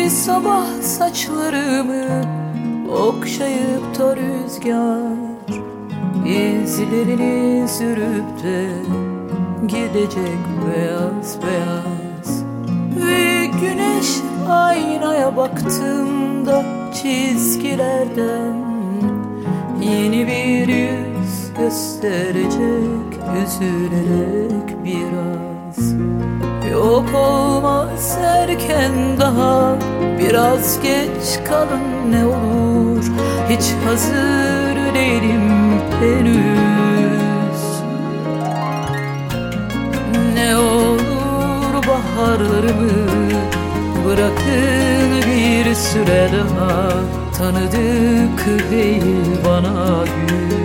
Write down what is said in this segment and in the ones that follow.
sabah saçlarımı okşayıp da rüzgar izlerini sürüp de gidecek beyaz beyaz. Ve güneş aynaya baktığımda çizgilerden yeni bir yüz gösterecek, üzülerek biraz. Yok olmaz erken, daha biraz geç kalın ne olur, hiç hazır değilim henüz. Ne olur baharlarımı bırakın bir süre daha, tanıdık değil bana gün.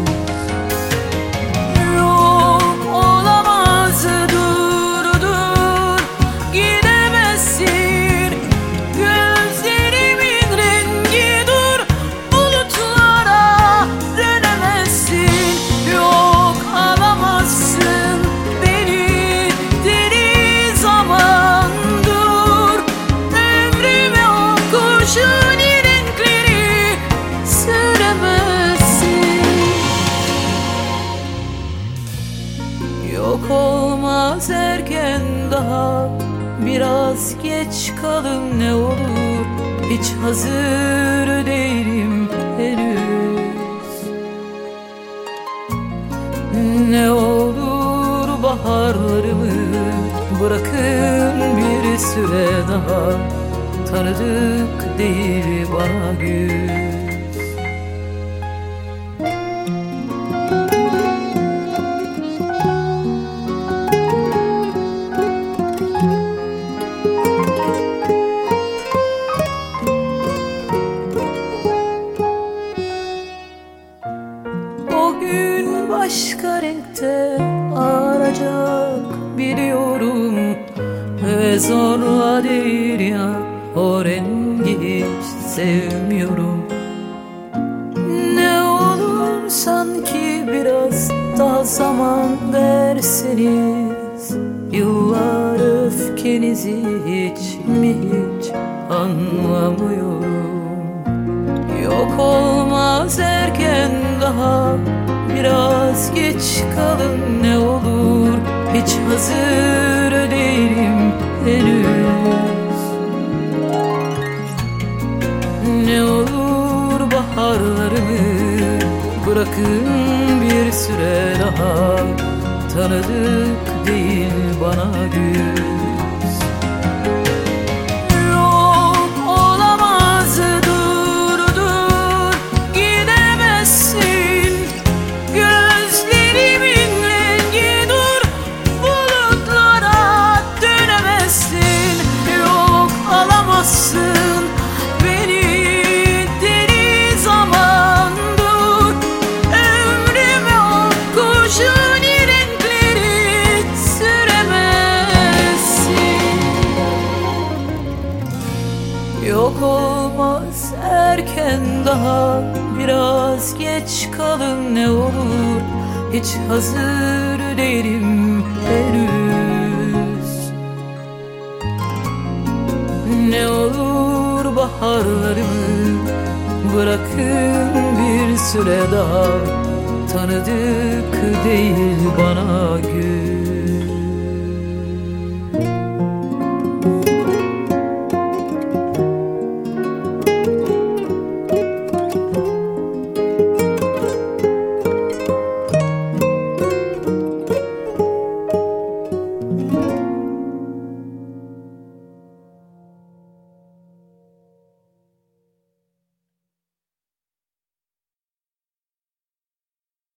Yok olmaz erken, daha biraz geç kalın ne olur, hiç hazır değilim henüz. Ne olur baharlarımı bırakın bir süre daha, tanıdık değil bana gün. O gün başka renkte ağaracak biliyorum, ve zorla değil ya, o rengi hiç sevmiyorum. Ne olur sanki biraz daha zaman verseniz, yıllar öfkenizi hiç mi hiç anlamıyorum. Yok olmaz erken, daha biraz geç kalın ne olur, hiç hazır değilim henüz. Ne olur baharlarımı bırakın bir süre daha, tanıdık değil bana güz. Yok olmaz erken, daha biraz geç kalın ne olur, hiç hazır değilim henüz. Ne olur baharlarımı bırakın bir süre daha, tanıdık değil bana gün.